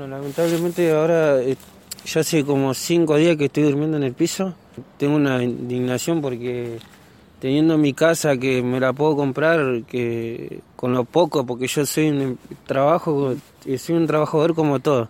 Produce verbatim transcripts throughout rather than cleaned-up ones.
Bueno, lamentablemente ahora eh, ya hace como cinco días que estoy durmiendo en el piso. Tengo una indignación porque teniendo mi casa que me la puedo comprar que con lo poco, porque yo soy un trabajo, soy un trabajador como todo.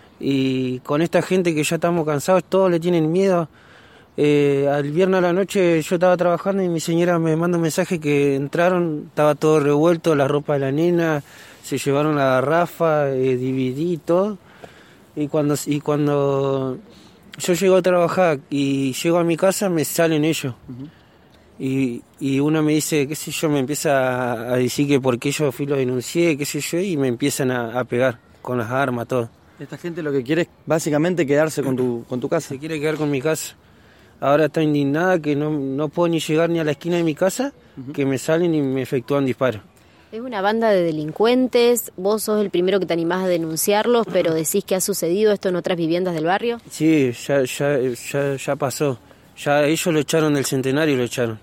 Y con esta gente que ya estamos cansados, todos le tienen miedo. Eh, al viernes a la noche yo estaba trabajando y mi señora me manda un mensaje que entraron, estaba todo revuelto, la ropa de la nena, se llevaron la garrafa, eh, D V D y todo. Y cuando, y cuando yo llego a trabajar y llego a mi casa, me salen ellos. Uh-huh. Y, y uno me dice, qué sé yo, me empieza a, a decir que porque yo fui lo denuncié, qué sé yo, y me empiezan a, a pegar con las armas, todo. Esta gente lo que quiere es básicamente quedarse con tu, con tu casa. Se quiere quedar con mi casa. Ahora está indignada que no, no puedo ni llegar ni a la esquina de mi casa, uh-huh. que me salen y me efectúan disparos. Es una banda de delincuentes, vos sos el primero que te animás a denunciarlos, pero decís que ha sucedido esto en otras viviendas del barrio. Sí, ya, ya, ya, ya pasó. Ya ellos lo echaron del Centenario, lo echaron.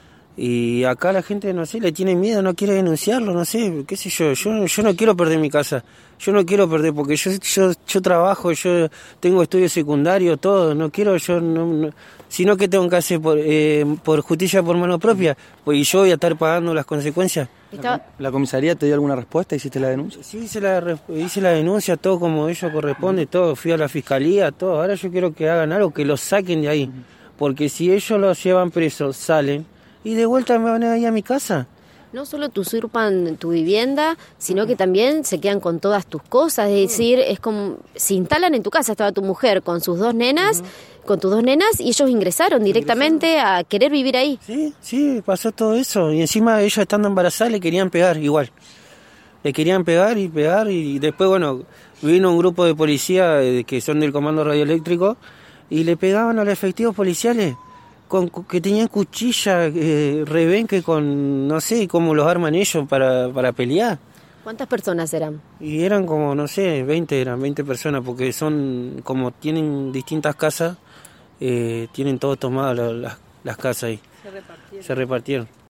Y acá la gente, no sé, le tiene miedo, no quiere denunciarlo, no sé, qué sé yo. Yo, yo no quiero perder mi casa. Yo no quiero perder, porque yo yo, yo trabajo, yo tengo estudios secundarios, todo. No quiero, yo no, no sino que tengo que hacer por, eh, por justicia por mano propia, pues y yo voy a estar pagando las consecuencias. ¿La, ¿La comisaría te dio alguna respuesta? ¿Hiciste la denuncia? Sí, hice la, hice la denuncia, todo como ello corresponde, todo. Fui a la fiscalía, todo. Ahora yo quiero que hagan algo, que los saquen de ahí. Porque si ellos los llevan presos, salen, y de vuelta me van a ir a mi casa. No solo te usurpan tu vivienda, sino que también se quedan con todas tus cosas. Es decir, es como se instalan en tu casa. Estaba tu mujer con sus dos nenas, uh-huh. con tus dos nenas, y ellos ingresaron directamente ingresaron. a querer vivir ahí. Sí, sí, pasó todo eso. Y encima ella estando embarazada le querían pegar igual. Le querían pegar y pegar. Y después, bueno, vino un grupo de policía que son del Comando Radioeléctrico y le pegaban a los efectivos policiales. Con, con, que tenían cuchilla, eh, rebenque con, no sé, cómo los arman ellos para, para pelear. ¿Cuántas personas eran? Y eran como, no sé, veinte, eran veinte personas, porque son, como tienen distintas casas, eh, tienen todo tomado la, la, las casas ahí. Se repartieron. Se repartieron.